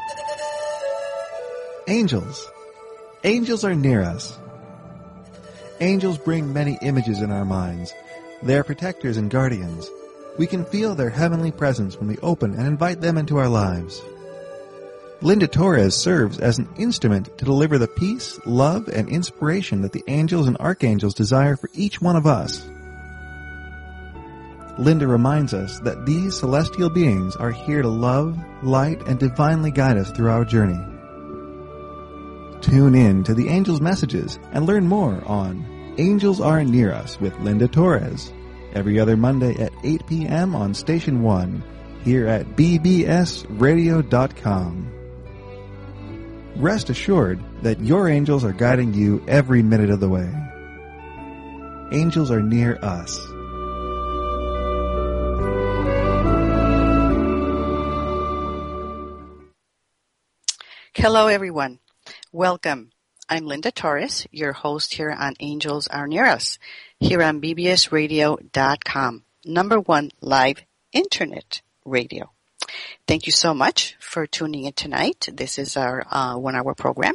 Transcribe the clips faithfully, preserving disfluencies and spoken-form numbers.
Angels. Angels are near us. Angels bring many images in our minds. They are protectors and guardians. We can feel their heavenly presence when we open and invite them into our lives. Linda Torres serves as an instrument to deliver the peace, love, and inspiration that the angels and archangels desire for each one of us. Linda reminds us that these celestial beings are here to love, light, and divinely guide us through our journey. Tune in to the Angels' Messages and learn more on Angels Are Near Us with Linda Torres, every other Monday at eight p.m. on Station one, here at b b s radio dot com. Rest assured that your angels are guiding you every minute of the way. Angels are near us. Hello, everyone. Welcome. I'm Linda Torres, your host here on Angels Are Near Us, here on b b s radio dot com, number one live internet radio. Thank you so much for tuning in tonight. This is our uh, one-hour program.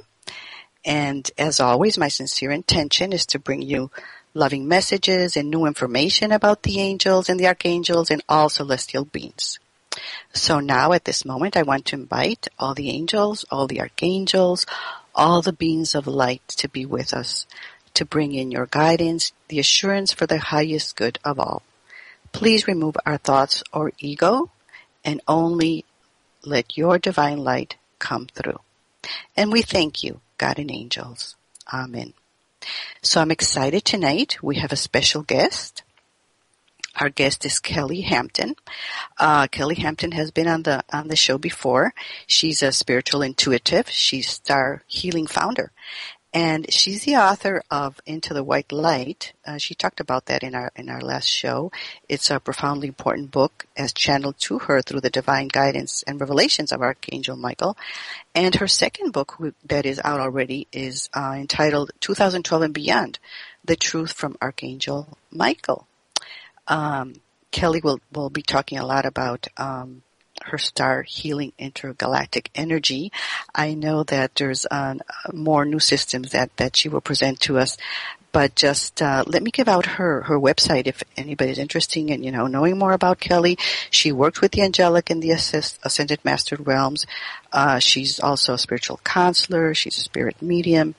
And as always, my sincere intention is to bring you loving messages and new information about the angels and the archangels and all celestial beings. So now at this moment, I want to invite all the angels, all the archangels, all the beings of light to be with us, to bring in your guidance, the assurance for the highest good of all. Please remove our thoughts or ego and only let your divine light come through. And we thank you, God and angels. Amen. So I'm excited tonight. We have a special guest. Our guest is Kelly Hampton. Uh, Kelly Hampton has been on the on the show before. She's a spiritual intuitive. She's Star Healing founder. And she's the author of Into the White Light. Uh, she talked about that in our in our last show. It's a profoundly important book as channeled to her through the divine guidance and revelations of Archangel Michael. And her second book that is out already is uh, entitled two thousand twelve and Beyond, The Truth from Archangel Michael. Um, Kelly will, will be talking a lot about um, her star healing intergalactic energy. I know that there's uh, more new systems that, that she will present to us, but just uh, let me give out her, her website if anybody's interested in, you know, knowing more about Kelly. She worked with the angelic and the assist, ascended master realms. Uh, she's also a spiritual counselor. She's a spirit medium.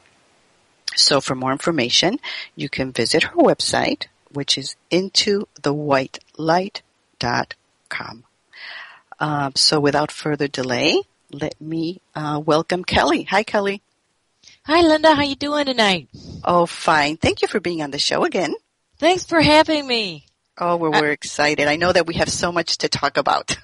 So for more information, you can visit her website, which is into the white light dot com. Uh, so without further delay, let me uh, welcome Kelly. Hi, Kelly. Hi, Linda. How you doing tonight? Oh, fine. Thank you for being on the show again. Thanks for having me. Oh, well, we're uh, excited. I know that we have so much to talk about.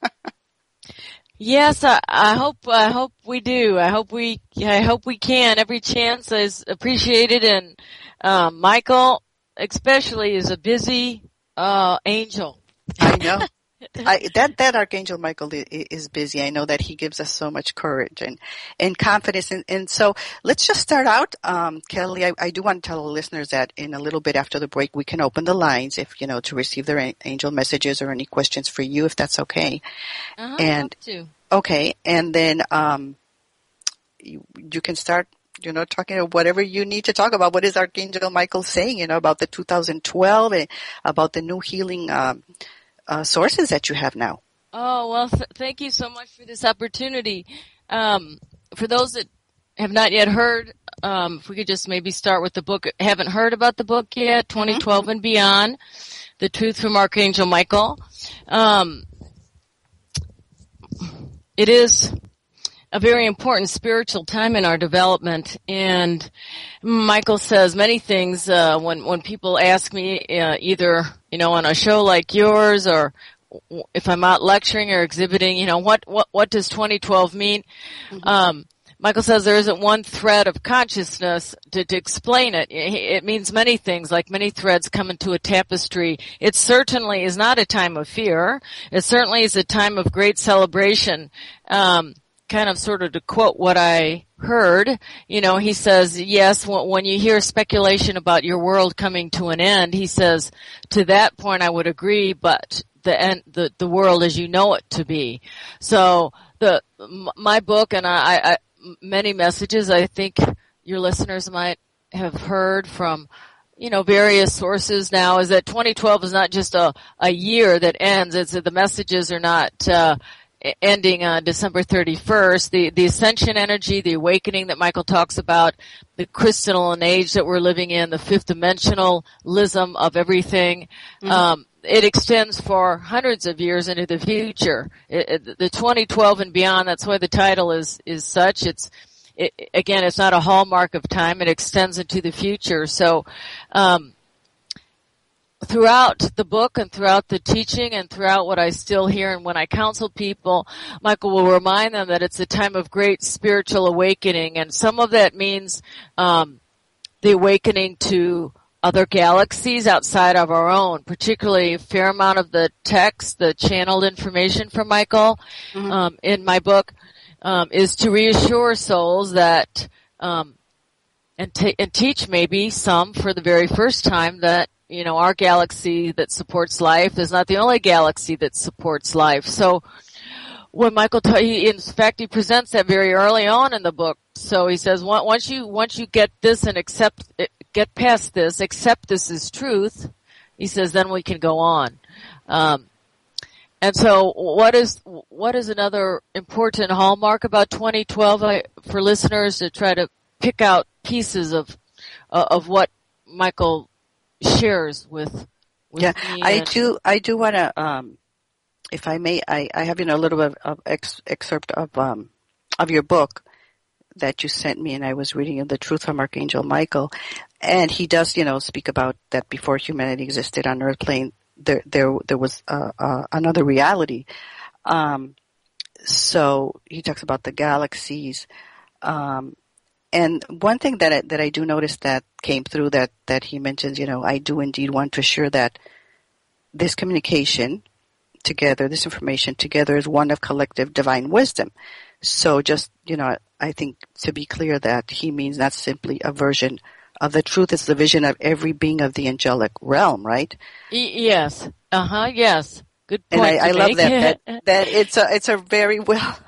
Yes, I, I hope I hope we do. I hope we I hope we can. Every chance is appreciated, and um, Michael especially is a busy uh angel. I know. I, that that Archangel Michael is busy. I know that he gives us so much courage and and confidence. And, and so let's just start out, um, Kelly. I, I do want to tell the listeners that in a little bit after the break, we can open the lines if you know to receive their angel messages or any questions for you, if that's okay. Uh-huh, and to. okay, and then um, you, you can start. You know, talking about whatever you need to talk about. What is Archangel Michael saying? You know, about the two thousand twelve, and about the new healing um, uh, sources that you have now. Oh well, th- thank you so much for this opportunity. Um, for those that have not yet heard, um, if we could just maybe start with the book. Haven't heard about the book yet? twenty twelve mm-hmm. and Beyond, The Truth from Archangel Michael. Um, it is a very important spiritual time in our development, and Michael says many things uh, when when people ask me uh, either you know on a show like yours or if I'm out lecturing or exhibiting, you know what what what does twenty twelve mean? Mm-hmm. Um, Michael says there isn't one thread of consciousness to, to explain it. It means many things, like many threads come into a tapestry. It certainly is not a time of fear. It certainly is a time of great celebration. Um, kind of sort of to quote what I heard, you know, he says, yes, when you hear speculation about your world coming to an end, he says, to that point I would agree, but the end, the, the world as you know it to be. So the my book and I, I many messages I think your listeners might have heard from, you know, various sources now is that twenty twelve is not just a, a year that ends. It's that the messages are not, uh, ending on December thirty-first. The, the ascension energy, the awakening that Michael talks about, the crystalline age that we're living in, the fifth dimensionalism of everything, mm-hmm. um, it extends for hundreds of years into the future. It, it, the twenty twelve and beyond, that's why the title is, is such. It's, It, again, it's not a hallmark of time. It extends into the future. So, um, throughout the book and throughout the teaching and throughout what I still hear and when I counsel people, Michael will remind them that it's a time of great spiritual awakening. And some of that means, um, the awakening to other galaxies outside of our own, particularly a fair amount of the text, the channeled information from Michael, mm-hmm. um, in my book. Um, is to reassure souls that, um, and, t- and teach maybe some for the very first time that, you know, our galaxy that supports life is not the only galaxy that supports life. So when Michael, t- he, in fact, he presents that very early on in the book. So he says, once you, once you get this and accept, get past this, accept this as truth, he says, then we can go on. Um, And so what is, what is another important hallmark about twenty twelve I, for listeners to try to pick out pieces of, uh, of what Michael shares with, with yeah, me? I do, I do want to, um, if I may, I, I have, you know, a little bit of ex, excerpt of, um, of your book that you sent me, and I was reading The Truth from Archangel Michael, and he does, you know, speak about that before humanity existed on Earth plane, there, there, there was, uh, uh, another reality. Um, so he talks about the galaxies. Um, and one thing that I, that I do notice that came through that, that he mentions, you know, I do indeed want to assure that this communication together, this information together is one of collective divine wisdom. So just, you know, I think to be clear that he means not simply a version of the truth, it's the vision of every being of the angelic realm, right? Yes. Uh-huh. Yes. Good point. And I, I love that, that, that it's a, it's a very well,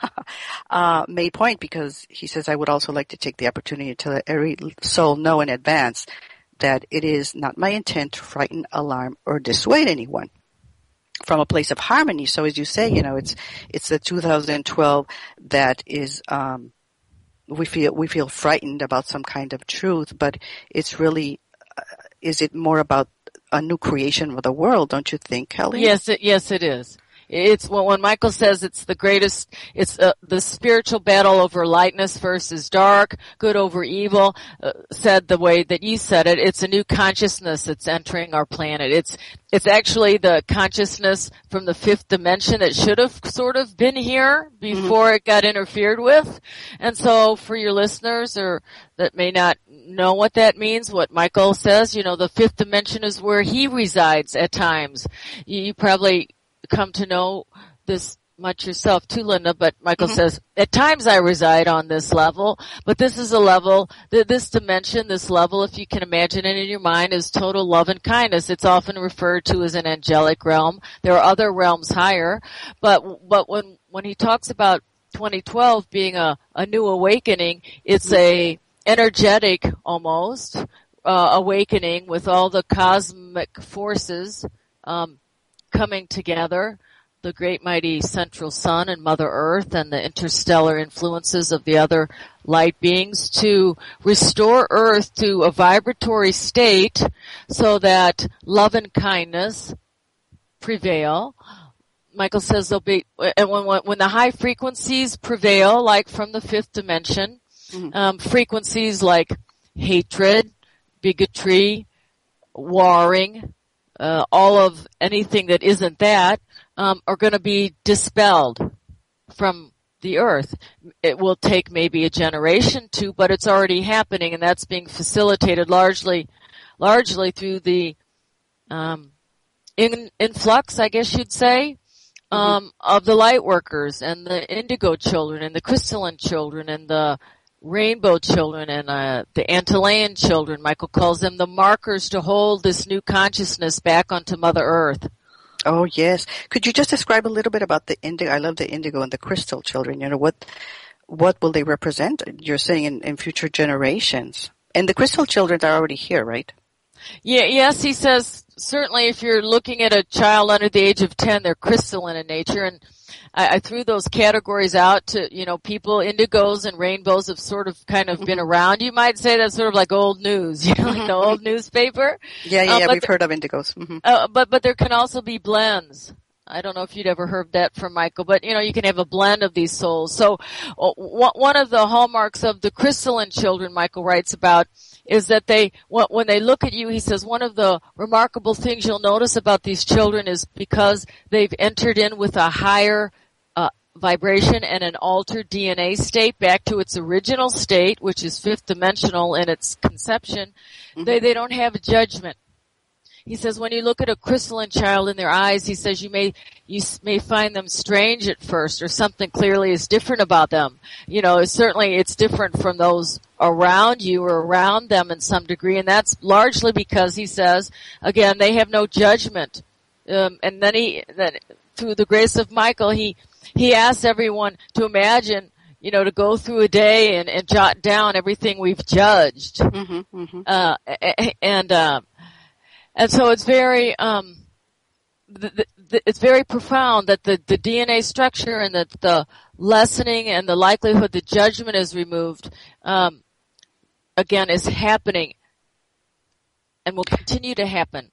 uh, made point, because he says, I would also like to take the opportunity to let every soul know in advance that it is not my intent to frighten, alarm, or dissuade anyone from a place of harmony. So as you say, you know, it's, it's the two thousand twelve that is, um, we feel, we feel frightened about some kind of truth, but it's really, uh, is it more about a new creation of the world, don't you think, Kelly? Yes, it, yes, it is. It's when, when Michael says it's the greatest, it's uh, the spiritual battle over lightness versus dark, good over evil, uh, said the way that you said it, it's a new consciousness that's entering our planet. It's, it's actually the consciousness from the fifth dimension that should have sort of been here before mm-hmm. it got interfered with. And so for your listeners or that may not know what that means, what Michael says, you know, the fifth dimension is where he resides at times. You, you probably come to know this much yourself too, Linda, but Michael mm-hmm. says, at times I reside on this level, but this is a level, this dimension, this level, if you can imagine it in your mind, is total love and kindness. It's often referred to as an angelic realm. There are other realms higher, but, but when, when he talks about twenty twelve being a, a new awakening, it's a energetic almost, uh, awakening with all the cosmic forces, um, coming together, the great mighty central sun and Mother Earth and the interstellar influences of the other light beings to restore Earth to a vibratory state so that love and kindness prevail. Michael says there'll be, and when, when the high frequencies prevail, like from the fifth dimension, mm-hmm. um, frequencies like hatred, bigotry, warring, Uh, all of anything that isn't that, um, are going to be dispelled from the earth. It will take maybe a generation to, but it's already happening, and that's being facilitated largely, largely through the, um, in, influx, I guess you'd say, um, mm-hmm. of the light workers and the indigo children and the crystalline children and the rainbow children and uh, the Antillean children. Michael calls them the markers to hold this new consciousness back onto Mother Earth. Oh, yes. Could you just describe a little bit about the indigo? I love the indigo and the crystal children. You know, what what will they represent? You're saying in, in future generations. And the crystal children are already here, right? Yeah, yes, he says certainly if you're looking at a child under the age of ten, they're crystalline in nature. And I, I threw those categories out to, you know, people, indigos and rainbows have sort of kind of mm-hmm. been around. You might say that's sort of like old news, you know, like the old newspaper. Yeah, yeah, uh, yeah we've th- heard of indigos. Mm-hmm. Uh, but, but there can also be blends. I don't know if you'd ever heard that from Michael, but you know, you can have a blend of these souls. So uh, one of the hallmarks of the crystalline children Michael writes about is that they, when they look at you, he says one of the remarkable things you'll notice about these children is because they've entered in with a higher uh, vibration and an altered D N A state back to its original state, which is fifth dimensional in its conception, mm-hmm. they, they don't have a judgment. He says when you look at a crystalline child in their eyes, he says you may you may find them strange at first, or something clearly is different about them. You know, it's, certainly it's different from those around you or around them in some degree, and that's largely because he says, again, they have no judgment. Um, and then he, then through the grace of Michael, he he asks everyone to imagine, you know, to go through a day and, and jot down everything we've judged, mm-hmm, mm-hmm. Uh, and. Uh, And so it's very, um, the, the, it's very profound that the, the D N A structure and the, the lessening and the likelihood that judgment is removed, um, again, is happening and will continue to happen.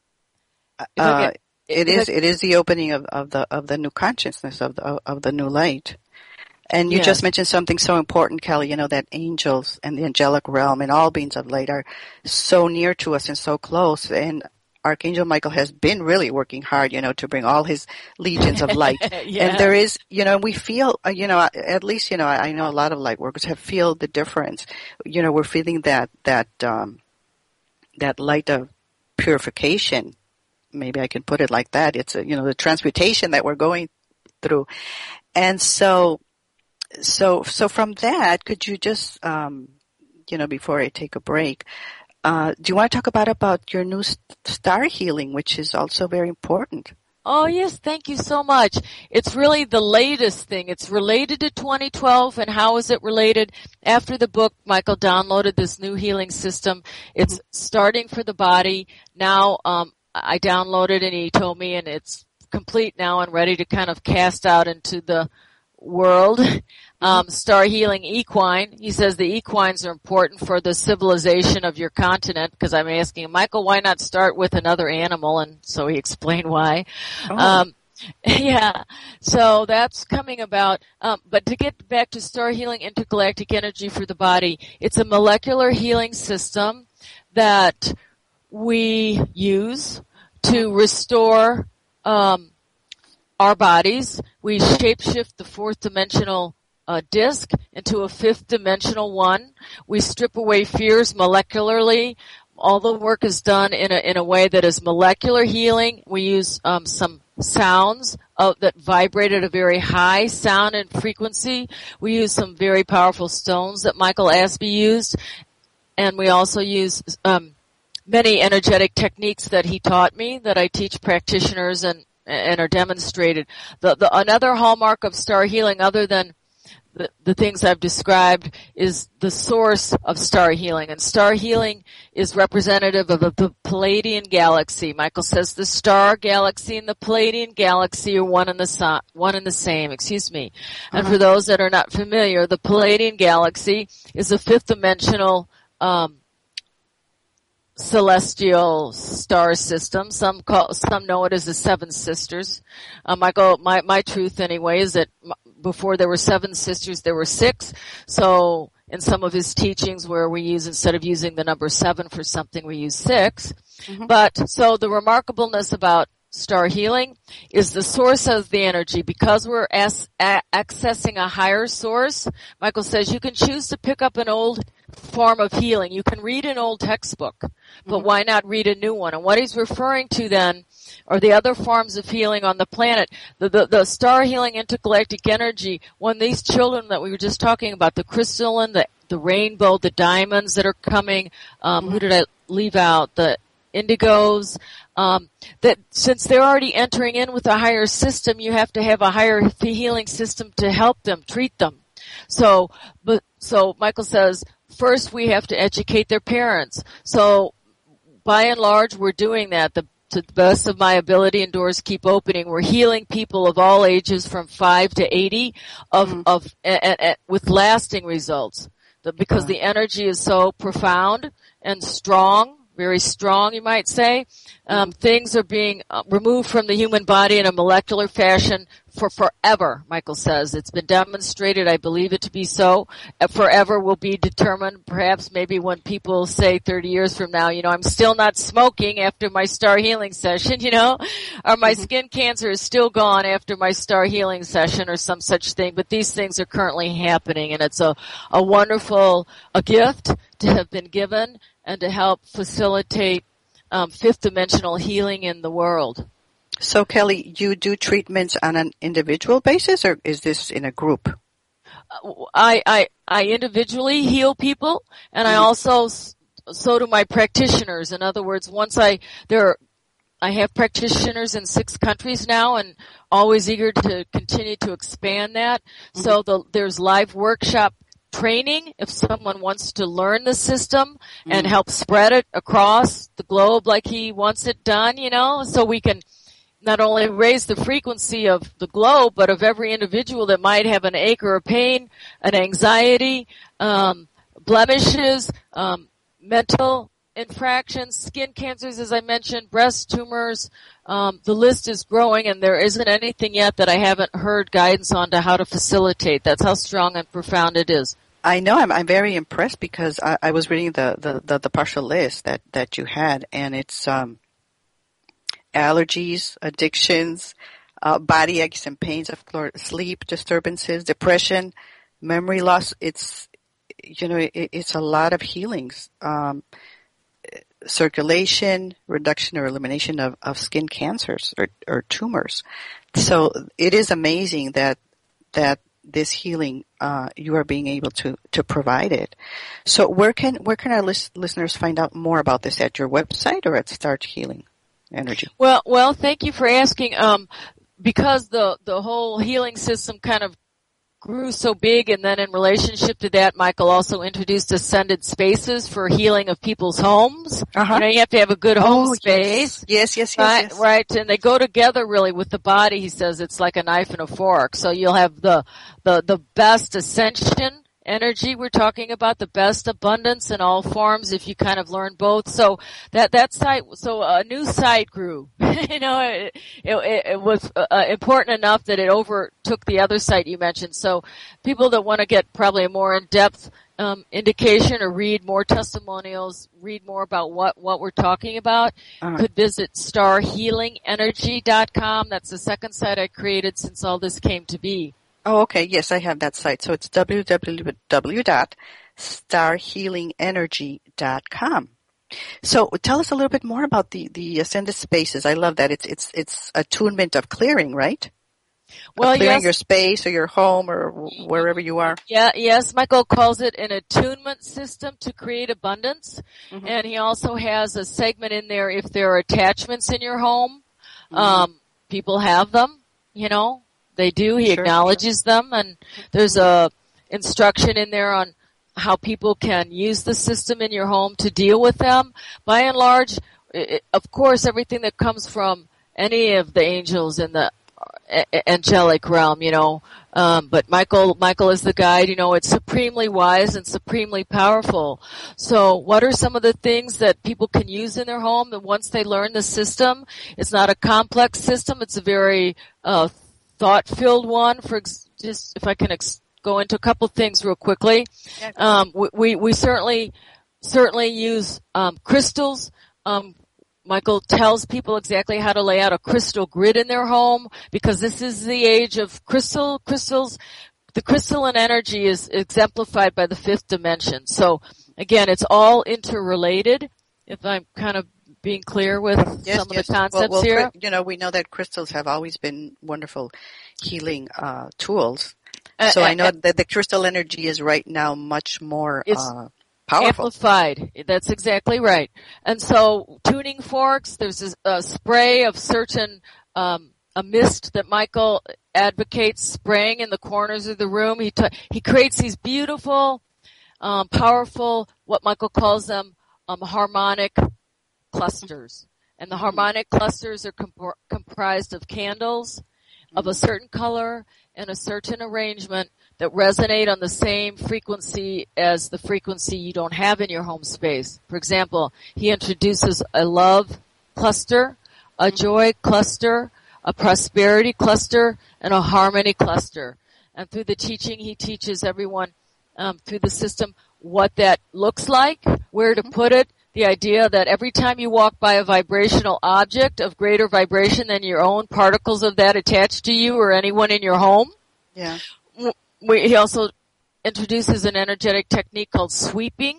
Uh, it is, it is the opening of, of the, of the new consciousness, of the, of the new light. And you yes. just mentioned something so important, Kelly, you know, that angels and the angelic realm and all beings of light are so near to us and so close. And Archangel Michael has been really working hard, you know, to bring all his legions of light. yeah. And there is, you know, we feel, uh, you know, at least, you know, I, I know a lot of light workers have feel the difference. You know, we're feeling that, that, um, that light of purification. Maybe I can put it like that. It's, a, you know, the transmutation that we're going through. And so, so, so from that, could you just, um, you know, before I take a break, Uh, do you want to talk about, about your new star healing, which is also very important? Oh, yes. Thank you so much. It's really the latest thing. It's related to twenty twelve. And how is it related? After the book, Michael downloaded this new healing system. It's starting for the body. Now, um, I downloaded and he told me, and it's complete now and ready to kind of cast out into the world. Um, Star Healing Equine. He says the equines are important for the civilization of your continent, because I'm asking him, Michael, why not start with another animal? And so he explained why. Oh. Um, yeah, so that's coming about. Um, but to get back to Star Healing Intergalactic Energy for the body, it's a molecular healing system that we use to restore um, our bodies. We shapeshift the fourth dimensional uh, disc into a fifth dimensional one. We strip away fears molecularly. All the work is done in a in a way that is molecular healing. We use um, some sounds uh, that vibrate at a very high sound and frequency. We use some very powerful stones that Michael Asby used, and we also use um, many energetic techniques that he taught me that I teach practitioners and and are demonstrated. The, the another hallmark of star healing, other than the, the things I've described, is the source of star healing. And star healing is representative of the Pleiadian galaxy. Michael says the star galaxy and the Pleiadian galaxy are one and the so, one and the same. Excuse me. Uh-huh. And for those that are not familiar, the Pleiadian galaxy is a fifth dimensional um, celestial star system. Some call, some know it as the Seven Sisters. Uh, Michael, my my truth anyway is that before there were seven sisters, there were six. So in some of his teachings where we use, instead of using the number seven for something, we use six. Mm-hmm. But so the remarkableness about star healing is the source of the energy. Because we're as, a, accessing a higher source, Michael says you can choose to pick up an old form of healing. You can read an old textbook, but mm-hmm. why not read a new one? And what he's referring to then are the other forms of healing on the planet. The, the, the star healing intergalactic energy, when these children that we were just talking about, the crystalline, the, the rainbow, the diamonds that are coming, um, mm-hmm. who did I leave out? The indigos, um, that since they're already entering in with a higher system, you have to have a higher healing system to help them, treat them. So, but, so Michael says, first we have to educate their parents. So, by and large, we're doing that. The To the best of my ability, and doors keep opening. We're healing people of all ages from five to eighty of, mm-hmm. of, a, a, with lasting results. The, because uh-huh. the energy is so profound and strong, very strong, you might say. Um, mm-hmm. Things are being uh, removed from the human body in a molecular fashion for forever, Michael says. It's been demonstrated. I believe it to be so. Uh, forever will be determined, perhaps maybe when people say thirty years from now, you know, I'm still not smoking after my star healing session, you know, or my mm-hmm. skin cancer is still gone after my star healing session or some such thing. But these things are currently happening, and it's a, a wonderful, a gift to have been given and to help facilitate um, fifth dimensional healing in the world. So, Kelly, you do treatments on an individual basis, or is this in a group? I I, I individually heal people, and mm-hmm. I also so do my practitioners. In other words, once I there, are, I have practitioners in six countries now, and always eager to continue to expand that. Mm-hmm. So the, there's live workshop training if someone wants to learn the system mm-hmm. and help spread it across the globe like he wants it done, you know, so we can not only raise the frequency of the globe, but of every individual that might have an ache or a pain, an anxiety, um, blemishes, um, mental infractions, skin cancers, as I mentioned, breast tumors. Um, the list is growing, and there isn't anything yet that I haven't heard guidance on to how to facilitate. That's how strong and profound it is. I know. I'm, I'm very impressed because I, I was reading the, the, the, the partial list that, that you had, and it's um, allergies, addictions, uh, body aches and pains, of course, sleep disturbances, depression, memory loss. It's, you know, it, it's a lot of healings. Um, circulation, reduction or elimination of, of skin cancers or, or tumors. So it is amazing that that this healing uh, you are being able to, to provide it. So where can where can our lis- listeners find out more about this? At your website or at Start Healing Energy? Well, well, thank you for asking. Um, because the the whole healing system kind of grew so big, and then in relationship to that, Michael also introduced Ascended Spaces for healing of people's homes. Uh-huh. You know, you have to have a good home oh, space. Yes, yes, yes, right, yes. Right, and they go together really with the body. He says it's like a knife and a fork. So you'll have the, the, the best ascension energy we're talking about, the best abundance in all forms if you kind of learn both. So that, that site, so a new site grew. you know, it, it, it was uh, important enough that it overtook the other site you mentioned. So people that want to get probably a more in-depth um, indication or read more testimonials, read more about what, what we're talking about, uh-huh. could visit star healing energy dot com. That's the second site I created since all this came to be. Oh, okay. Yes, I have that site. So it's w w w dot star healing energy dot com. So tell us a little bit more about the, the Ascended Spaces. I love that. It's, it's, it's attunement of clearing, right? Well, of clearing yes. your space or your home or wherever you are. Yeah, yes. Michael calls it an attunement system to create abundance. Mm-hmm. And he also has a segment in there if there are attachments in your home. Mm-hmm. Um, people have them, you know. They do. He sure, acknowledges sure. them, and there's a instruction in there on how people can use the system in your home to deal with them. By and large, it, of course, everything that comes from any of the angels in the a- angelic realm, you know. Um, but Michael, Michael is the guide. You know, it's supremely wise and supremely powerful. So, what are some of the things that people can use in their home? And once they learn the system, it's not a complex system. It's a very uh, thought-filled one. For ex- just if I can ex- go into a couple things real quickly, um, we, we we certainly certainly use um, crystals. Um, Michael tells people exactly how to lay out a crystal grid in their home because this is the age of crystal crystals. The crystalline energy is exemplified by the fifth dimension. So again, it's all interrelated. If I'm kind of being clear with yes, some yes. of the concepts well, well, here. You know, we know that crystals have always been wonderful healing uh, tools. Uh, so uh, I know uh, that the crystal energy is right now much more uh, Powerful. Amplified. That's exactly right. And so tuning forks, there's a, a spray of certain, um, a mist that Michael advocates spraying in the corners of the room. He t- he creates these beautiful, um, powerful, what Michael calls them, um, harmonic clusters. And the harmonic clusters are comp- comprised of candles of a certain color and a certain arrangement that resonate on the same frequency as the frequency you don't have in your home space. For example, he introduces a love cluster, a joy cluster, a prosperity cluster, and a harmony cluster. And through the teaching, he teaches everyone um, through the system what that looks like, where to put it, the idea that every time you walk by a vibrational object of greater vibration than your own, particles of that attached to you or anyone in your home. Yeah. We, he also introduces an energetic technique called sweeping.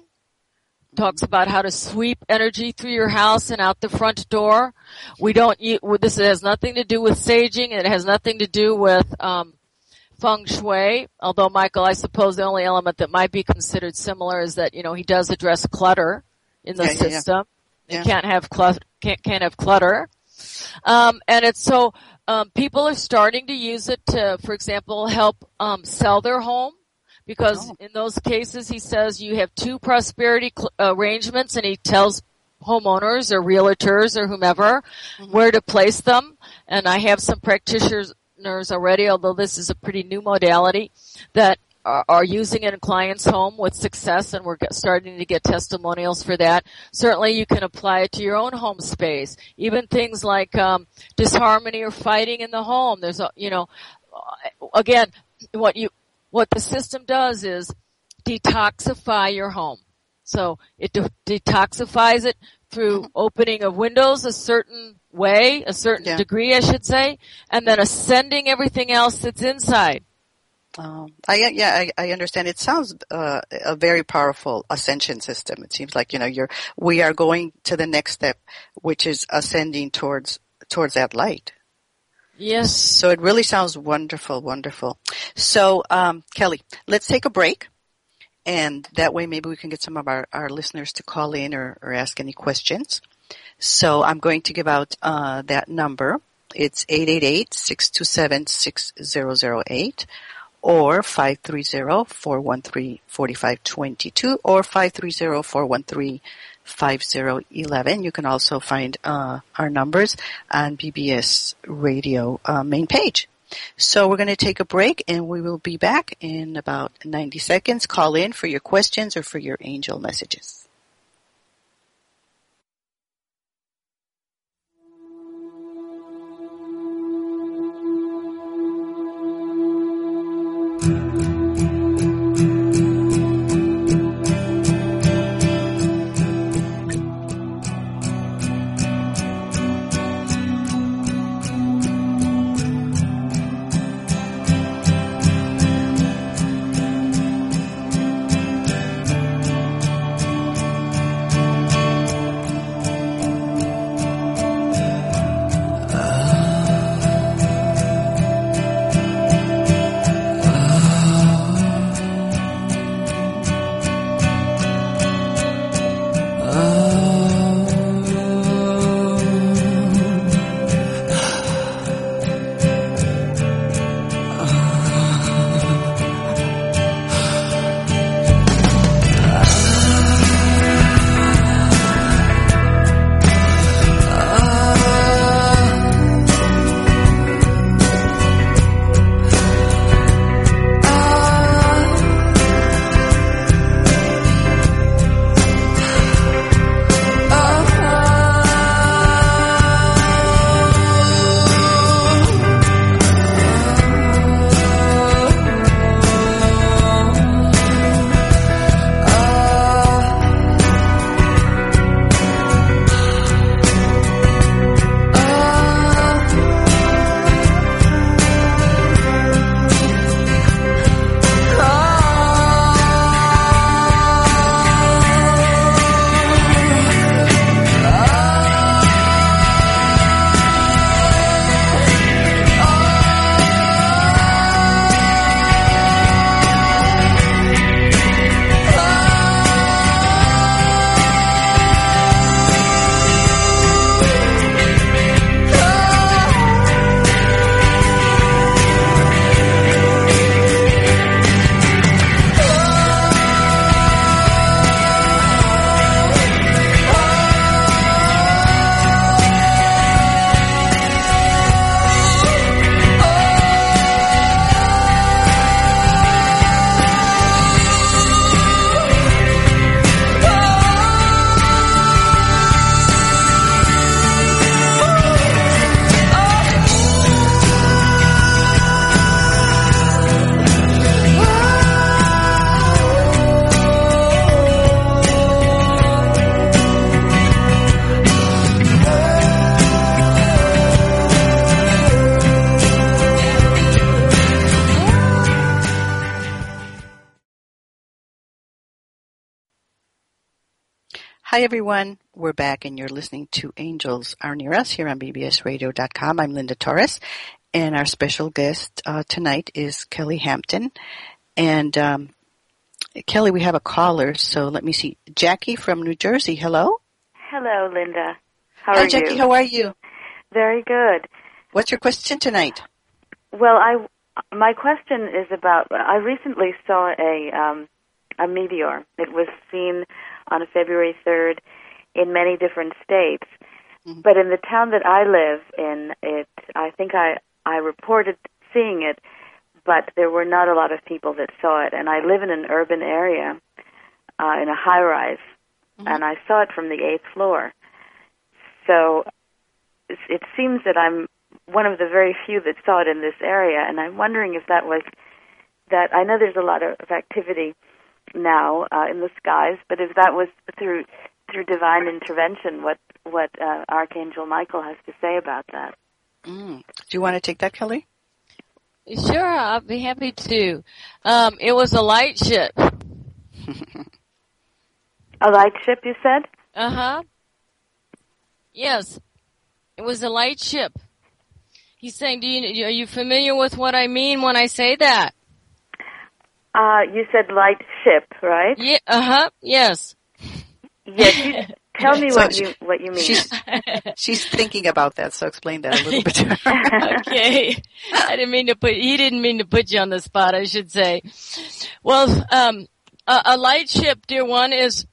Talks about how to sweep energy through your house and out the front door. We don't. This has nothing to do with saging. It has nothing to do with um, feng shui. Although Michael, I suppose the only element that might be considered similar is that you know he does address clutter in the yeah, yeah, system. Yeah. You can't have clutter. Can't can't have clutter. Um, and it's so. Um, people are starting to use it to, for example, help um, sell their home because oh. in those cases, he says you have two prosperity cl- arrangements, and he tells homeowners or realtors or whomever mm-hmm. where to place them. And I have some practitioners already, although this is a pretty new modality, that are, are using it in clients' home with success, and we're get, starting to get testimonials for that. Certainly, you can apply it to your own home space. Even things like um, disharmony or fighting in the home. There's, a, you know, again, what you what the system does is detoxify your home. So it de- detoxifies it through opening of windows a certain way, a certain yeah. degree, I should say, and then ascending everything else that's inside. Um, I yeah, I, I understand. It sounds uh, a very powerful ascension system. It seems like you know you're we are going to the next step, which is ascending towards towards that light. Yes. So it really sounds wonderful, wonderful. So um, Kelly, let's take a break, and that way maybe we can get some of our, our listeners to call in or, or ask any questions. So I'm going to give out uh, that number. It's eight eight eight, six two seven, six zero zero eight. Or five three zero, four one three, four five two two, or five three zero, four one three, five zero one one. You can also find uh, our numbers on B B S Radio uh, main page. So we're going to take a break, and we will be back in about ninety seconds. Call in for your questions or for your angel messages. Hi, everyone. We're back, and you're listening to Angels Are Near Us here on B B S radio dot com. I'm Linda Torres, and our special guest uh, tonight is Kelly Hampton. And um, Kelly, we have a caller, so let me see. Jackie from New Jersey. Hello. Hello, Linda. How Hi, are Jackie. you? How are you? Very good. What's your question tonight? Well, I my question is about. I recently saw a um, a meteor. It was seen on February third in many different states. Mm-hmm. But in the town that I live in, it I think I, I reported seeing it, but there were not a lot of people that saw it. And I live in an urban area, uh, in a high-rise, mm-hmm. and I saw it from the eighth floor. So it, it seems that I'm one of the very few that saw it in this area, and I'm wondering if that was that. I know there's a lot of activity now uh, in the skies, but if that was through through divine intervention, what what uh, Archangel Michael has to say about that. Mm. Do you want to take that, Kelly? Sure, I'll be happy to. Um, it was a light ship. A light ship, you said? Uh-huh. Yes, it was a light ship. He's saying, do you, are you familiar with what I mean when I say that? Uh, you said light ship, right? Yeah. Uh huh. Yes. Yes. You, tell me so what she, you what you mean. She's, she's thinking about that, so explain that a little bit to her. Okay. I didn't mean to put. He didn't mean to put you on the spot, I should say. Well, um, a, a light ship, dear one, is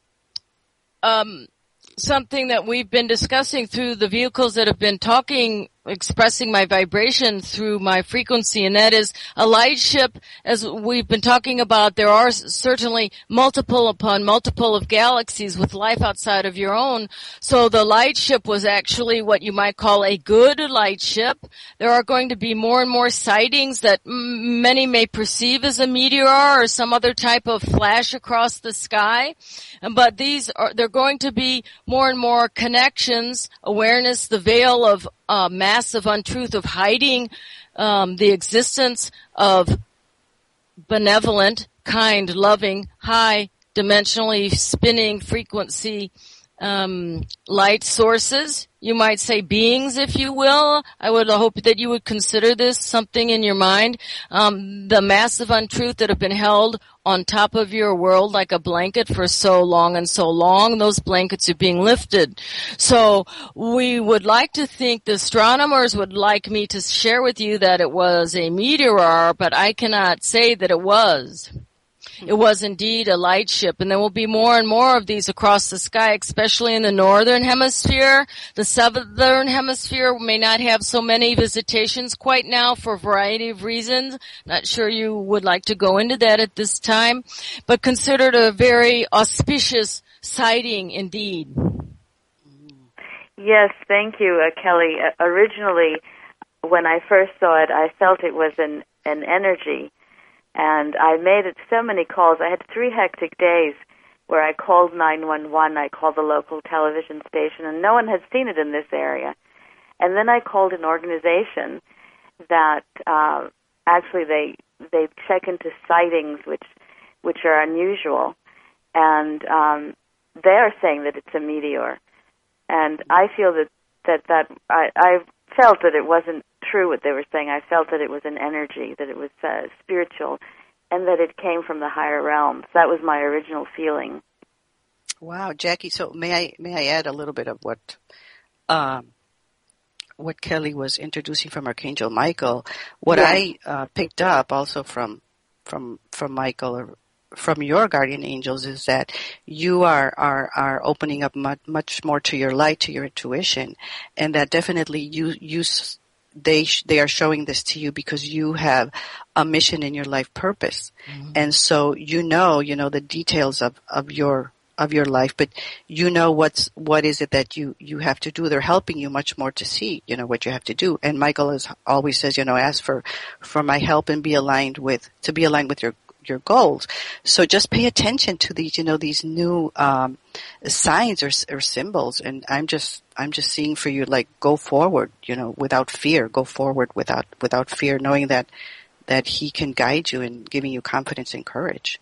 um something that we've been discussing through the vehicles that have been talking, expressing my vibration through my frequency, and that is a light ship. As we've been talking about, there are certainly multiple upon multiple of galaxies with life outside of your own. So the light ship was actually what you might call a good light ship. There are going to be more and more sightings that m- many may perceive as a meteor or some other type of flash across the sky. But these are, they're going to be more and more connections, awareness, the veil of uh, massive untruth of hiding um, the existence of benevolent, kind, loving, high dimensionally spinning frequency um, light sources. You might say beings, if you will. I would hope that you would consider this something in your mind. Um, the massive untruth that have been held on top of your world like a blanket for so long and so long, those blankets are being lifted. So we would like to think, the astronomers would like me to share with you that it was a meteor, but I cannot say that it was. It was indeed a light ship, and there will be more and more of these across the sky, especially in the northern hemisphere. The southern hemisphere may not have so many visitations quite now for a variety of reasons. Not sure you would like to go into that at this time, but considered a very auspicious sighting indeed. Yes, thank you, uh, Kelly. Uh, originally, when I first saw it, I felt it was an, an energy. And I made it so many calls. I had three hectic days where I called nine one one, I called the local television station, and no one had seen it in this area. And then I called an organization that uh, actually they they check into sightings which which are unusual, and um, they are saying that it's a meteor. And I feel that that, that I, I felt that it wasn't true what they were saying. I felt that it was an energy, that it was uh, spiritual, and that it came from the higher realms. That was my original feeling. Wow, Jackie. So may I may I add a little bit of what um, what Kelly was introducing from Archangel Michael? What yeah. I uh, picked up also from from from Michael or from your guardian angels is that you are are are opening up much much more to your light, to your intuition, and that definitely you you. They sh- they are showing this to you because you have a mission in your life purpose, mm-hmm. and so you know you know the details of, of your of your life, but you know what's what is it that you, you have to do. They're helping you much more to see you know what you have to do. And Michael is always says you know ask for for my help and be aligned with to be aligned with your your goals. So just pay attention to these you know these new um, signs or or symbols, and I'm just. I'm just seeing for you, like, go forward, you know, without fear. Go forward without without fear, knowing that that He can guide you and giving you confidence and courage.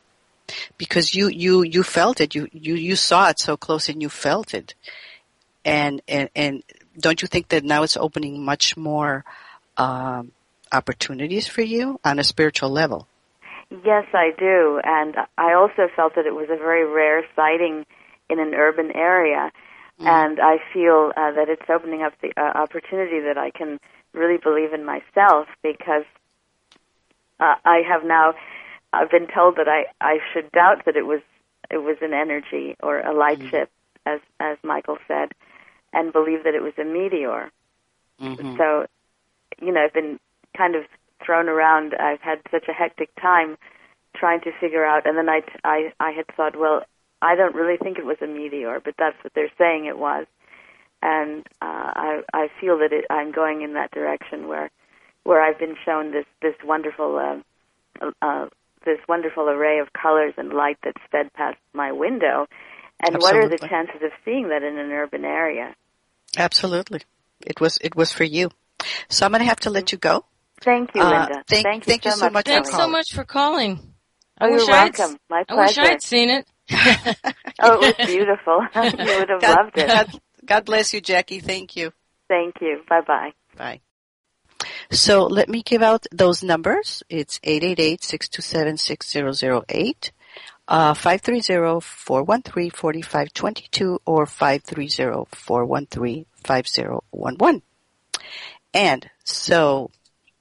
because you, you, you felt it. You, you, you saw it so close and you felt it. And, and, and don't you think that now it's opening much more, um, opportunities for you on a spiritual level? Yes, I do. And I also felt that it was a very rare sighting in an urban area. Mm. And I feel uh, that it's opening up the uh, opportunity that I can really believe in myself, because uh, I have now I've been told that I, I should doubt that it was it was an energy or a light mm. ship, as as Michael said, and believe that it was a meteor. Mm-hmm. So, you know, I've been kind of thrown around. I've had such a hectic time trying to figure out, and then I, I, I had thought, well, I don't really think it was a meteor, but that's what they're saying it was. And uh, I, I feel that it, I'm going in that direction where where I've been shown this, this wonderful uh, uh, this wonderful array of colors and light that sped past my window. And Absolutely. What are the chances of seeing that in an urban area? Absolutely. It was it was for you. So I'm going to have to let you go. Thank you, Linda. Uh, thank, thank, thank you you so so much. much. Thanks for so much for calling. I oh, wish you're I'd, welcome. My I wish pleasure. I'd seen it. Oh, it was beautiful. You would have God, loved it. God, God bless you, Jackie. Thank you. Thank you. Bye-bye. Bye. So let me give out those numbers. It's eight eight eight, six two seven, six zero zero eight, uh, five three zero, four one three, four five two two, or five three zero, four one three, five zero one one. And so,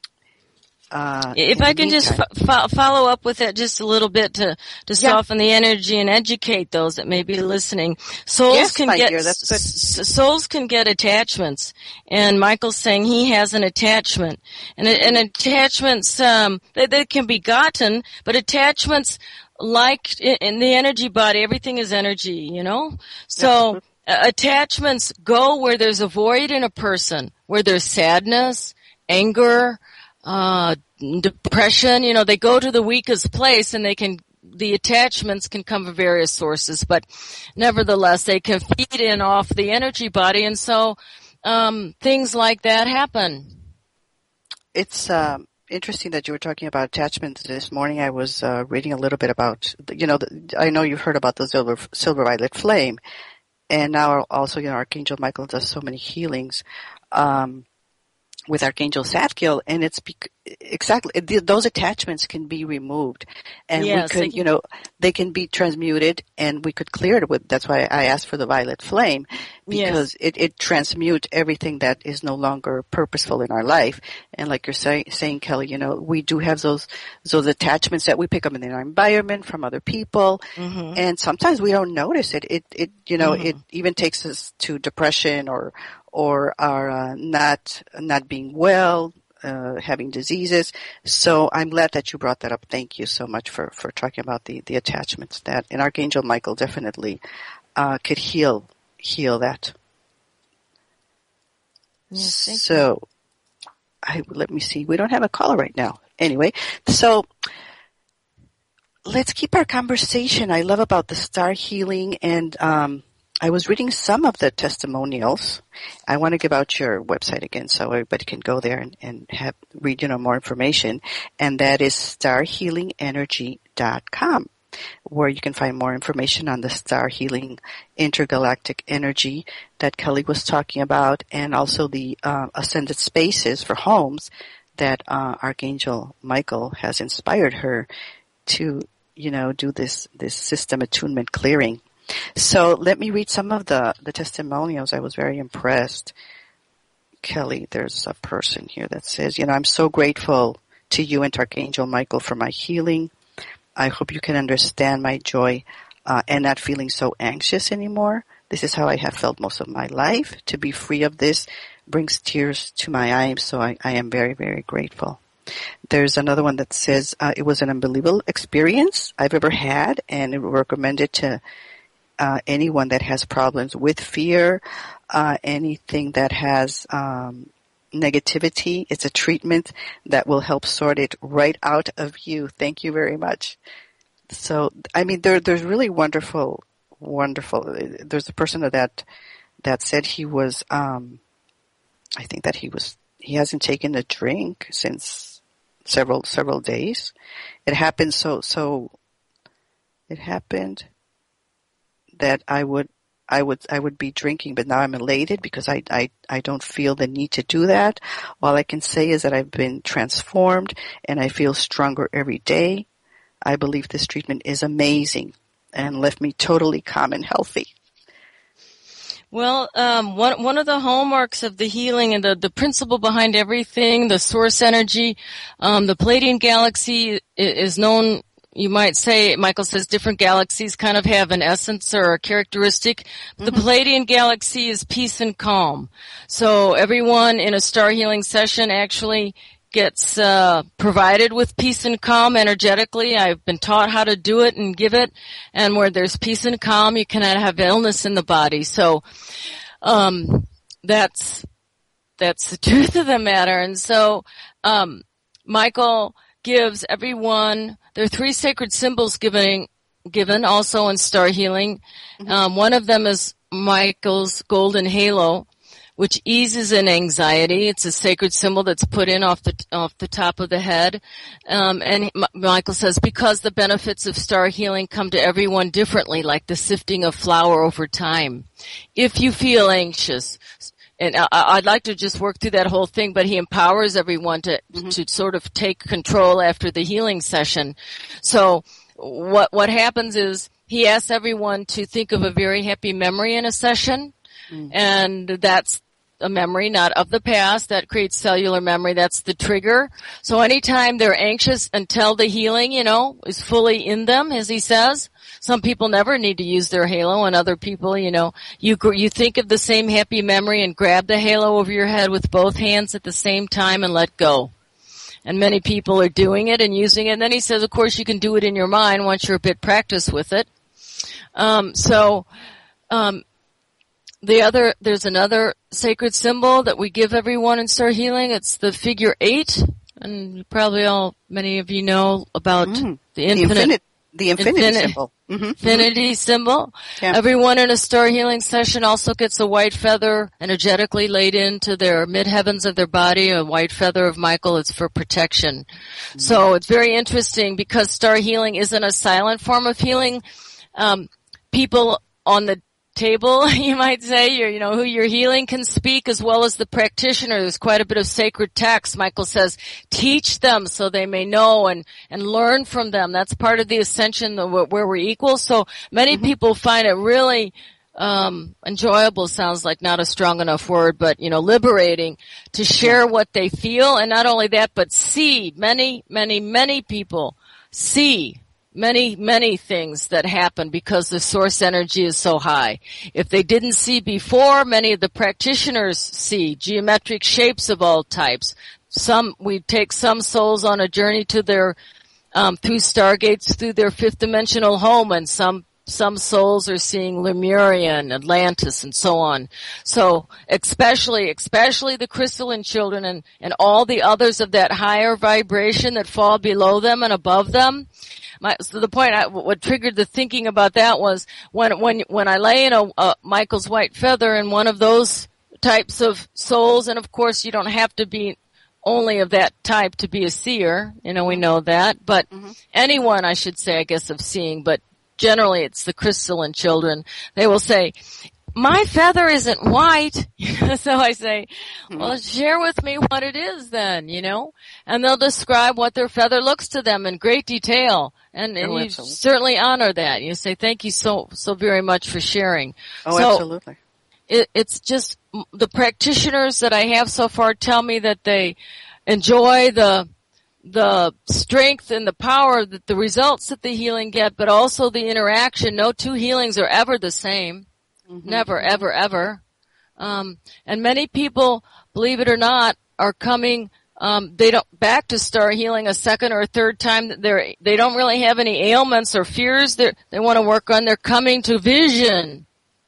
uh, if I can just fo- follow up with that just a little bit to, to yeah. soften the energy and educate those that may be listening. Souls yes, can my get dear, that's good. s- souls can get attachments, and Michael's saying he has an attachment, and and attachments um they, they can be gotten, but attachments, like in the energy body, everything is energy, you know. So uh, attachments go where there's a void in a person, where there's sadness, anger, uh, depression, you know, they go to the weakest place, and they can, the attachments can come from various sources, but nevertheless, they can feed in off the energy body, and so, um, things like that happen. It's, um, interesting that you were talking about attachments. This morning I was, uh, reading a little bit about, you know, the, I know you've heard about the silver, silver violet flame, and now also, you know, Archangel Michael does so many healings, um, with Archangel Zadkiel, and it's bec- exactly, those attachments can be removed, and yes, we could, you know, they can be transmuted, and we could clear it with, that's why I asked for the violet flame, because yes. it, it transmutes everything that is no longer purposeful in our life. And like you're say, saying, Kelly, you know, we do have those, those attachments that we pick up in our environment from other people, mm-hmm. and sometimes we don't notice it. It, it, you know, mm-hmm. it even takes us to depression or, or are uh, not not being well, uh, having diseases. So I'm glad that you brought that up. Thank you so much for, for talking about the, the attachments. That and Archangel Michael definitely uh, could heal heal that. Yes, thank so you. I let me see. We don't have a caller right now. Anyway, so let's keep our conversation. I love about the star healing, and um, I was reading some of the testimonials. I want to give out your website again so everybody can go there and, and have read, you know, more information. And that is star healing energy dot com, where you can find more information on the star healing intergalactic energy that Kelly was talking about, and also the uh, ascended spaces for homes that uh, Archangel Michael has inspired her to, you know, do this this system attunement clearing. So let me read some of the, the testimonials. I was very impressed. Kelly, there's a person here that says, you know, I'm so grateful to you and Archangel Michael for my healing. I hope you can understand my joy uh, and not feeling so anxious anymore. This is how I have felt most of my life. To be free of this brings tears to my eyes, so I, I am very, very grateful. There's another one that says, uh, it was an unbelievable experience I've ever had, and it recommended to Uh, anyone that has problems with fear, uh, anything that has um, negativity. It's a treatment that will help sort it right out of you. Thank you very much. So, I mean, there, there's really wonderful, wonderful. There's a person that that said he was. Um, I think that he was. He hasn't taken a drink since several several days. It happened so so. it happened that I would I would I would be drinking, but now I'm elated because I, I, I don't feel the need to do that. All I can say is that I've been transformed and I feel stronger every day. I believe this treatment is amazing and left me totally calm and healthy. Well, um, one one of the hallmarks of the healing and the, the principle behind everything, the source energy, um, the Pleiadian galaxy is known. You might say, Michael says, different galaxies kind of have an essence or a characteristic. Mm-hmm. The Pleiadian galaxy is peace and calm. So everyone in a star healing session actually gets uh provided with peace and calm energetically. I've been taught how to do it and give it. And where there's peace and calm, you cannot have illness in the body. So um that's that's the truth of the matter. And so um Michael gives everyone, there are three sacred symbols given, given also in star healing. Mm-hmm. Um, one of them is Michael's golden halo, which eases an anxiety. It's a sacred symbol that's put in off the off the top of the head. Um, and M- Michael says, because the benefits of star healing come to everyone differently, like the sifting of flour over time. If you feel anxious, and I, I'd like to just work through that whole thing, but he empowers everyone to, mm-hmm. to sort of take control after the healing session. So what, what happens is he asks everyone to think of a very happy memory in a session. Mm-hmm. And that's a memory, not of the past. That creates cellular memory. That's the trigger. So anytime they're anxious until the healing, you know, is fully in them, as he says. Some people never need to use their halo, and other people, you know, you you think of the same happy memory and grab the halo over your head with both hands at the same time and let go. And many people are doing it and using it. And then he says, of course, you can do it in your mind once you're a bit practiced with it. Um, so, um, the other, there's another sacred symbol that we give everyone in Star Healing. It's the figure eight. And probably all, many of you know about mm, the infinite. The infinite. The infinity Infin- symbol. Mm-hmm. Infinity symbol. Yeah. Everyone in a star healing session also gets a white feather energetically laid into their midheavens of their body, a white feather of Michael. It's for protection. Mm-hmm. So it's very interesting because star healing isn't a silent form of healing. Um, people on the table, you might say, you're, you know, who you're healing can speak as well as the practitioner. There's quite a bit of sacred text. Michael says, teach them so they may know and, and learn from them. That's part of the ascension where we're equal. So many mm-hmm. people find it really, um, enjoyable, sounds like not a strong enough word, but, you know, liberating to share what they feel. And not only that, but see. Many, many, many people see many, many things that happen because the source energy is so high. If they didn't see before, many of the practitioners see geometric shapes of all types. Some, we take some souls on a journey to their, um, through stargates, through their fifth dimensional home, and some Some souls are seeing Lemurian, Atlantis, and so on. So, especially, especially the crystalline children and, and all the others of that higher vibration that fall below them and above them. My, so the point, I, what triggered the thinking about that was when, when, when I lay in a, a Michael's white feather in one of those types of souls, and of course you don't have to be only of that type to be a seer, you know, we know that, but mm-hmm. anyone, I should say, I guess, of seeing, but generally it's the crystalline children. They will say, my feather isn't white. So I say, well, share with me what it is then, you know? And they'll describe what their feather looks to them in great detail. And, and oh, you absolutely. certainly honor that. You say, thank you so, so very much for sharing. Oh, so absolutely. It, it's just the practitioners that I have so far tell me that they enjoy the the strength and the power, that the results that the healing get, but also the interaction. No two healings are ever the same. Mm-hmm. Never, ever, ever. Um, and many people, believe it or not, are coming, um, they don't, back to star healing a second or a third time. They're, they don't really have any ailments or fears that they want to work on. They're coming to vision.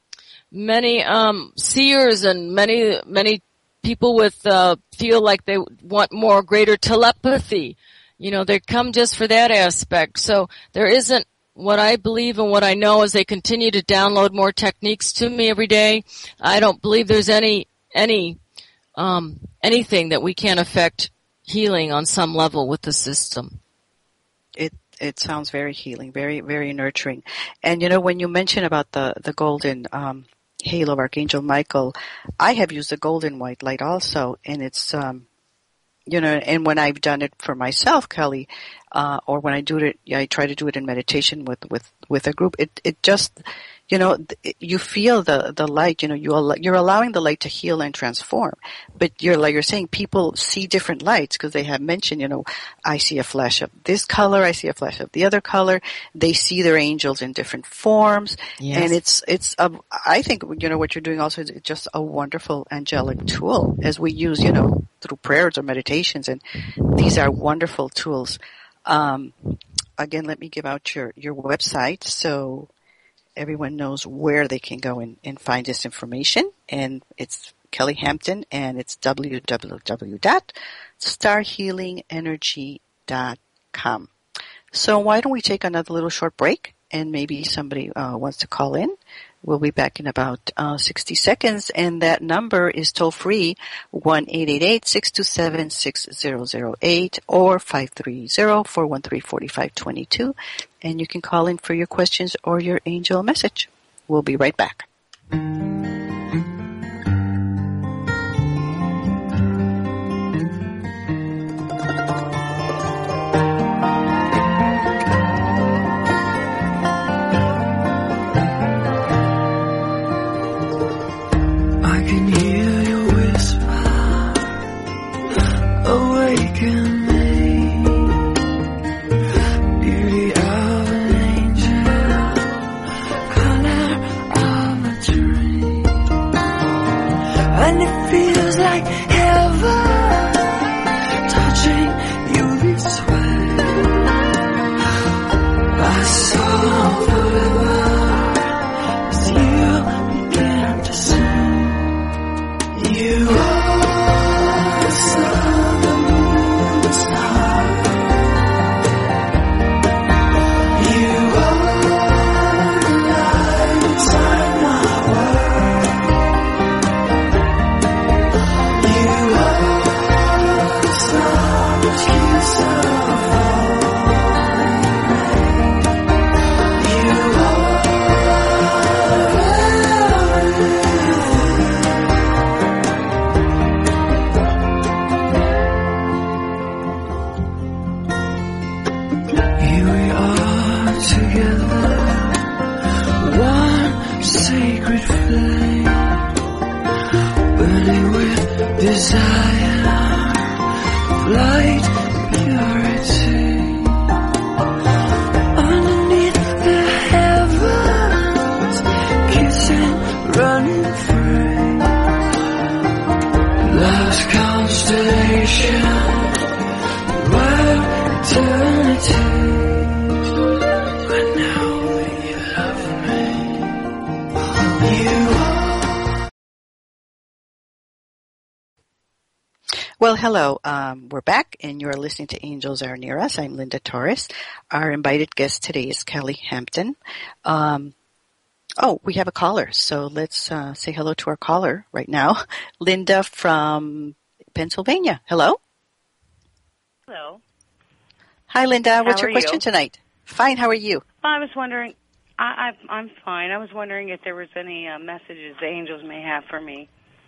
Many, um, seers and many, many people with, uh, feel like they want more greater telepathy. You know, they come just for that aspect. So there isn't, what I believe and what I know as they continue to download more techniques to me every day, I don't believe there's any, any, um, anything that we can't affect healing on some level with the system. It, it sounds very healing, very, very nurturing. And you know, when you mention about the, the golden, um, halo of Archangel Michael, I have used the golden white light also, and it's, um, you know, and when I've done it for myself, Kelly, uh, or when I do it, yeah, I try to do it in meditation with, with, with a group, it, it just, you know, it, you feel the, the light, you know, you al- you're allowing the light to heal and transform. But you're, like you're saying, people see different lights because they have mentioned, you know, I see a flash of this color, I see a flash of the other color. They see their angels in different forms. Yes. And it's, it's, a, I think, you know, what you're doing also is just a wonderful angelic tool as we use, you know, through prayers or meditations. And these are wonderful tools. Um, again, let me give out your, your website so everyone knows where they can go and, and find this information. And it's Kelly Hampton, and it's w w w dot star healing energy dot com. So why don't we take another little short break, and maybe somebody uh, wants to call in. We'll be back in about uh, sixty seconds, and that number is toll-free, one eight eight eight, six two seven, six zero zero eight or five three zero, four one three, four five two two, and you can call in for your questions or your angel message. We'll be right back. Well, hello. Um, we're back, and you're listening to Angels Are Near Us. I'm Linda Torres. Our invited guest today is Kelly Hampton. Um, oh, we have a caller, so let's uh, say hello to our caller right now. Linda from Pennsylvania. Hello. Hello. Hi, Linda. What's How your question you? tonight? Fine. How are you? I was wondering, I, I, I'm fine. I was wondering if there was any uh, messages the angels may have for me.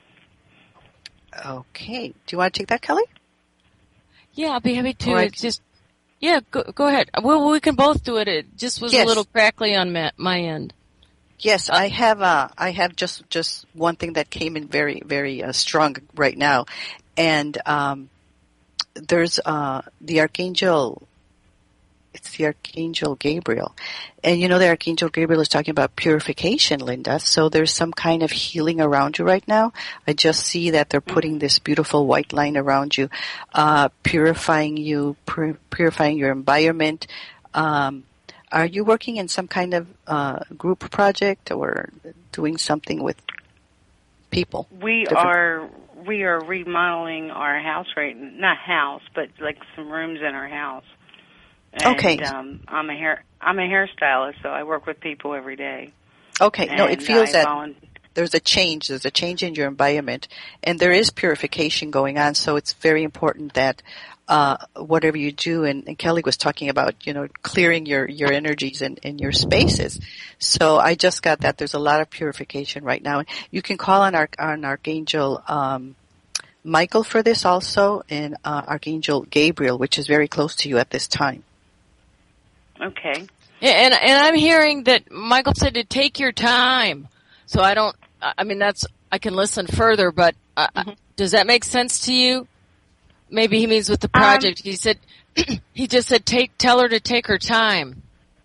Okay. Do you want to take that, Kelly? Yeah, I'll be happy to. Right. It's just, yeah, go, go ahead. Well, we can both do it. It just was Yes. a little crackly on my, my end. Yes, I have. Uh, I have just just one thing that came in very very uh, strong right now, and um, there's uh, the archangel. It's the Archangel Gabriel. And you know the Archangel Gabriel is talking about purification, Linda. So there's some kind of healing around you right now. I just see that they're putting this beautiful white line around you, uh, purifying you, pur- purifying your environment. Um, are you working in some kind of uh, group project or doing something with people? We Different- are we are remodeling our house right not house, but like some rooms in our house. And, Okay. Um, I'm a hair I'm a hairstylist, so I work with people every day. Okay. No, it And feels I that volun- there's a change. There's a change in your environment, and there is purification going on. So it's very important that uh, whatever you do. And, and Kelly was talking about, you know, clearing your, your energies in, in your spaces. So I just got that. There's a lot of purification right now. You can call on our, on Archangel, um, Michael for this also, and, uh, Archangel Gabriel, which is very close to you at this time. Okay. Yeah, and, and I'm hearing that Michael said to take your time. So I don't, I mean, that's, I can listen further, but uh, mm-hmm. does that make sense to you? Maybe he means with the project. Um, he said, he just said, take, tell her to take her time.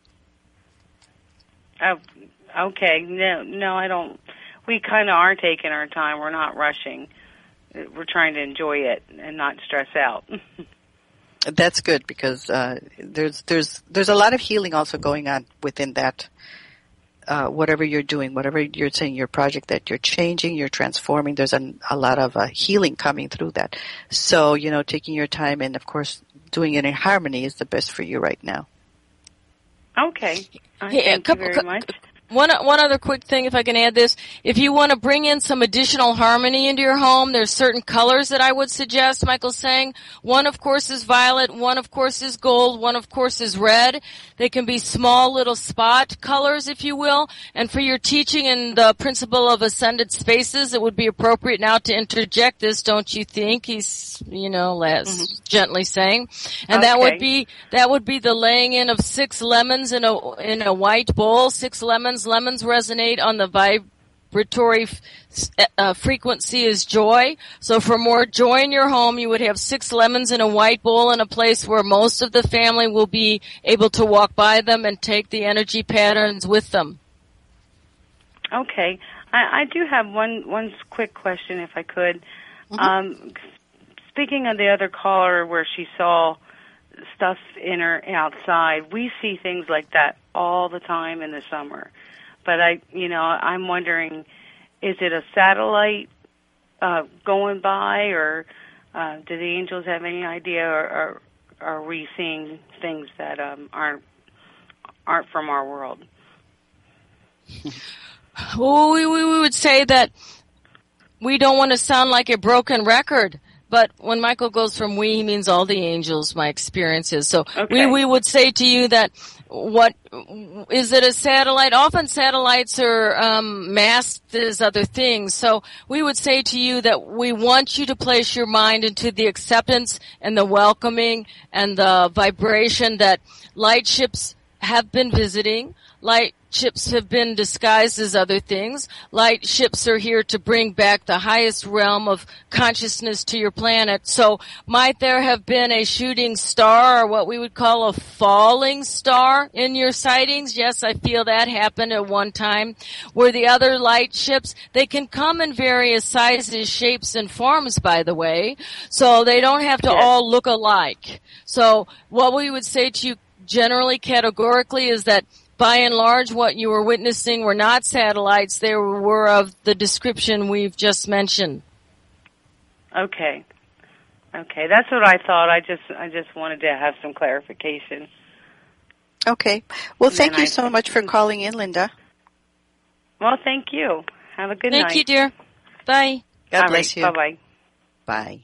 Oh, okay. No, no, I don't. We kind of are taking our time. We're not rushing. We're trying to enjoy it and not stress out. That's good, because uh, there's there's there's a lot of healing also going on within that. Uh, whatever you're doing, whatever you're saying, your project that you're changing, you're transforming, there's an, a lot of uh, healing coming through that. So, you know, taking your time and, of course, doing it in harmony is the best for you right now. Okay. Uh, hey, thank couple, you very much. One, one other quick thing, if I can add this. If you want to bring in some additional harmony into your home, there's certain colors that I would suggest, Michael's saying. One, of course, is violet. One, of course, is gold. One, of course, is red. They can be small little spot colors, if you will. And for your teaching in the principle of ascended spaces, it would be appropriate now to interject this, don't you think? He's, you know, less mm-hmm. gently saying. And okay. that would be, that would be the laying in of six lemons in a, in a white bowl, six lemons. Lemons resonate on the vibratory uh, frequency is joy. So for more joy in your home, you would have six lemons in a white bowl in a place where most of the family will be able to walk by them and take the energy patterns with them. Okay. I, I do have one, one quick question, if I could. Mm-hmm. Um, speaking of the other caller where she saw stuff in her outside, we see things like that all the time in the summer. But I, you know, I'm wondering, is it a satellite uh, going by, or uh, do the angels have any idea, or, or are we seeing things that um, aren't aren't from our world? Well, we, we would say that we don't want to sound like a broken record. But when Michael goes from we, he means all the angels, my experiences. So okay. we, we would say to you that what, is it a satellite? Often satellites are, um, masked as other things. So we would say to you that we want you to place your mind into the acceptance and the welcoming and the vibration that light ships have been visiting. Light ships have been disguised as other things. Light ships are here to bring back the highest realm of consciousness to your planet. So might there have been a shooting star, or what we would call a falling star, in your sightings? Yes, I feel that happened at one time. Where the other light ships, they can come in various sizes, shapes, and forms, by the way. So they don't have to yes. all look alike. So what we would say to you generally, categorically, is that by and large, what you were witnessing were not satellites. They were of the description we've just mentioned. Okay. Okay, that's what I thought. I just I just wanted to have some clarification. Okay. Well, thank you I, so much for calling in, Linda. Well, thank you. Have a good thank night. Thank you, dear. Bye. God All bless right, you. Bye-bye. Bye.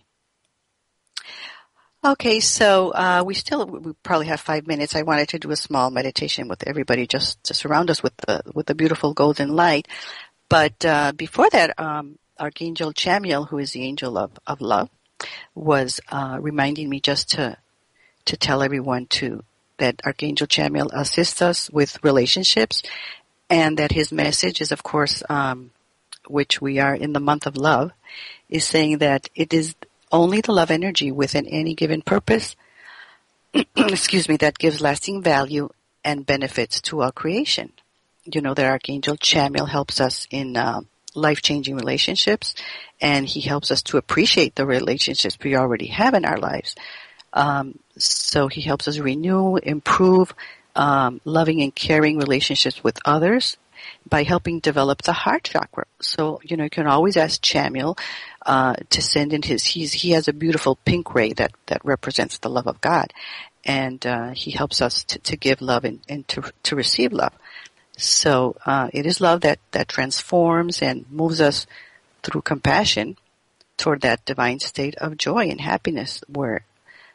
Okay, so uh, we still we probably have five minutes. I wanted to do a small meditation with everybody, just to surround us with the with the beautiful golden light. But uh, before that, um, Archangel Chamuel, who is the angel of, of love, was uh, reminding me just to to tell everyone to that Archangel Chamuel assists us with relationships, and that his message is, of course, um, which we are in the month of love, is saying that it is only the love energy within any given purpose, excuse me, that gives lasting value and benefits to our creation. You know that Archangel Chamuel helps us in uh, life-changing relationships, and he helps us to appreciate the relationships we already have in our lives. Um, so he helps us renew, improve um, loving and caring relationships with others by helping develop the heart chakra. So, you know, you can always ask Chamuel uh, to send in his, he's, he has a beautiful pink ray that, that represents the love of God. And uh, he helps us to, to give love and, and to, to receive love. So uh, it is love that, that transforms and moves us through compassion toward that divine state of joy and happiness where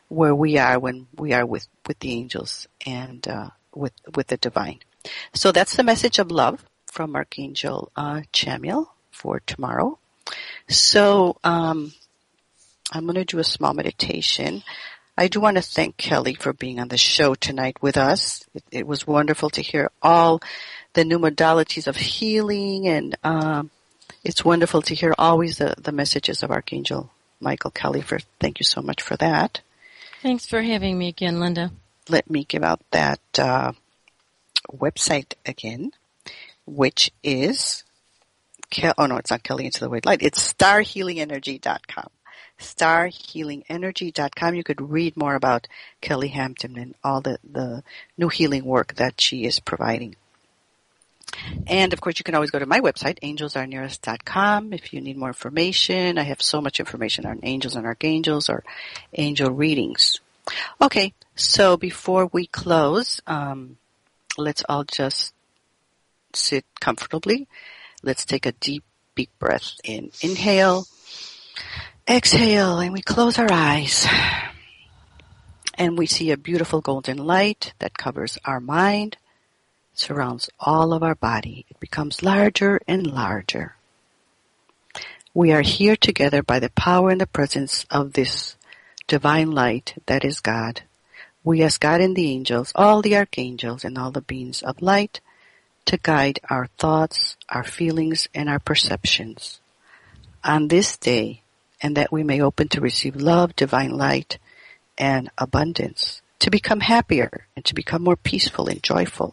where we are when we are with, with the angels and uh, with with the divine. So that's the message of love from Archangel uh, Chamuel for tomorrow. So um, I'm going to do a small meditation. I do want to thank Kelly for being on the show tonight with us. It, it was wonderful to hear all the new modalities of healing, and um, it's wonderful to hear always the, the messages of Archangel Michael Kelly. For thank you so much for that. Thanks for having me again, Linda. Let me give out that uh, website again, which is, Kel- oh no, it's not Kelly Into the White Light. It's star healing energy dot com. star healing energy dot com. You could read more about Kelly Hampton and all the, the new healing work that she is providing. And, of course, you can always go to my website, angels are near us dot com, if you need more information. I have so much information on angels and archangels or angel readings. Okay, so before we close, um, let's all just sit comfortably. Let's take a deep, deep breath in. Inhale. Exhale, and we close our eyes. And we see a beautiful golden light that covers our mind, surrounds all of our body. It becomes larger and larger. We are here together by the power and the presence of this divine light that is God. We ask God and the angels, all the archangels and all the beings of light, to guide our thoughts, our feelings, and our perceptions on this day, and that we may open to receive love, divine light, and abundance, to become happier and to become more peaceful and joyful.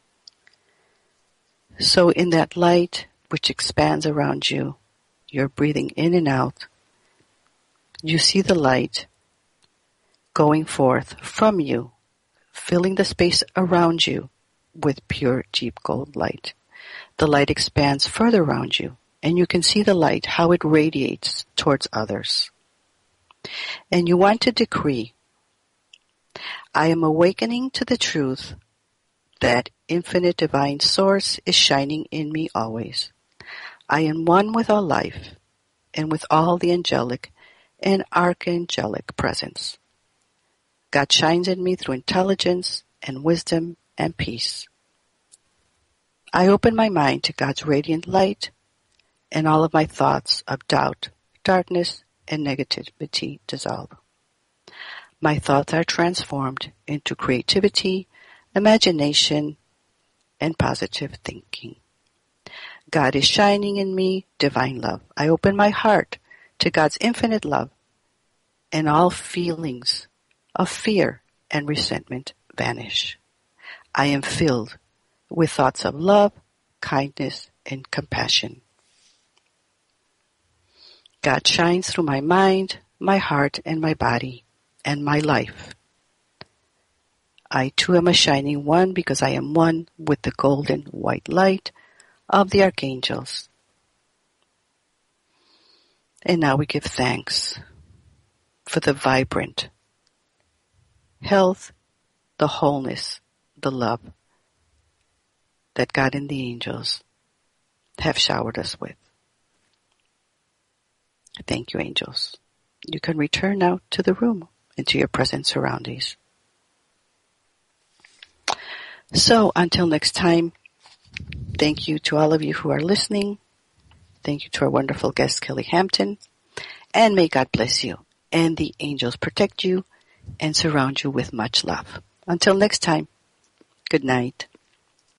So in that light which expands around you, you're breathing in and out, you see the light going forth from you, filling the space around you with pure, deep gold light. The light expands further around you, and you can see the light, how it radiates towards others. And you want to decree, I am awakening to the truth that infinite divine source is shining in me always. I am one with all life and with all the angelic and archangelic presence. God shines in me through intelligence and wisdom and peace. I open my mind to God's radiant light, and all of my thoughts of doubt, darkness, and negativity dissolve. My thoughts are transformed into creativity, imagination, and positive thinking. God is shining in me divine love. I open my heart to God's infinite love, and all feelings of fear and resentment vanish. I am filled with thoughts of love, kindness, and compassion. God shines through my mind, my heart, and my body, and my life. I too am a shining one because I am one with the golden white light of the archangels. And now we give thanks for the vibrant health, the wholeness, the love that God and the angels have showered us with. Thank you, angels. You can return now to the room and to your present surroundings. So until next time, thank you to all of you who are listening. Thank you to our wonderful guest, Kelly Hampton. And may God bless you and the angels protect you and surround you with much love. Until next time, good night.